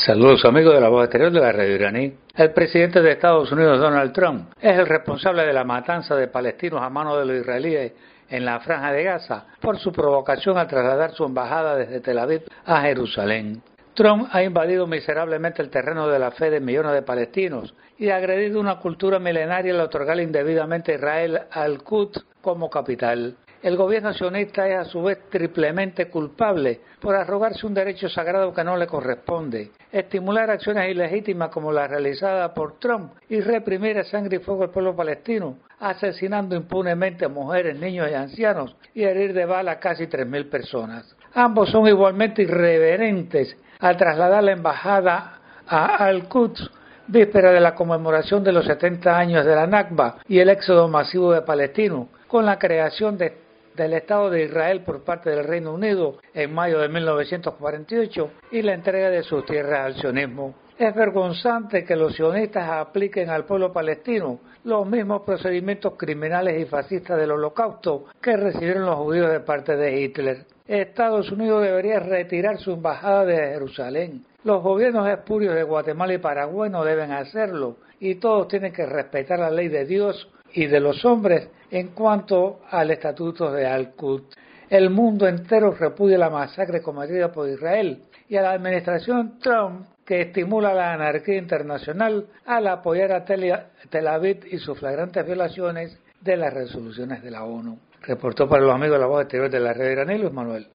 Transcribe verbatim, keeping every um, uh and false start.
Saludos amigos de la voz exterior de la radio iraní. El presidente de Estados Unidos, Donald Trump, es el responsable de la matanza de palestinos a manos de los israelíes en la Franja de Gaza por su provocación al trasladar su embajada desde Tel Aviv a Jerusalén. Trump ha invadido miserablemente el terreno de la fe de millones de palestinos y ha agredido una cultura milenaria al otorgar indebidamente a Israel al-Quds como capital. El gobierno sionista es a su vez triplemente culpable por arrogarse un derecho sagrado que no le corresponde, estimular acciones ilegítimas como las realizadas por Trump y reprimir a sangre y fuego al pueblo palestino, asesinando impunemente a mujeres, niños y ancianos y herir de bala a casi tres mil personas. Ambos son igualmente irreverentes al trasladar la embajada a Al-Quds, víspera de la conmemoración de los setenta años de la Nakba y el éxodo masivo de palestinos, con la creación de del Estado de Israel por parte del Reino Unido en mayo de mil novecientos cuarenta y ocho y la entrega de sus tierras al sionismo. Es vergonzante que los sionistas apliquen al pueblo palestino los mismos procedimientos criminales y fascistas del Holocausto que recibieron los judíos de parte de Hitler. Estados Unidos debería retirar su embajada de Jerusalén. Los gobiernos espurios de Guatemala y Paraguay no deben hacerlo y todos tienen que respetar la ley de Dios y de los hombres en cuanto al estatuto de Al-Quds. El mundo entero repudia la masacre cometida por Israel y a la administración Trump, que estimula la anarquía internacional al apoyar a Tel Aviv y sus flagrantes violaciones de las resoluciones de la ONU. Reportó para los amigos de la voz exterior de la red iraní, Luis Manuel.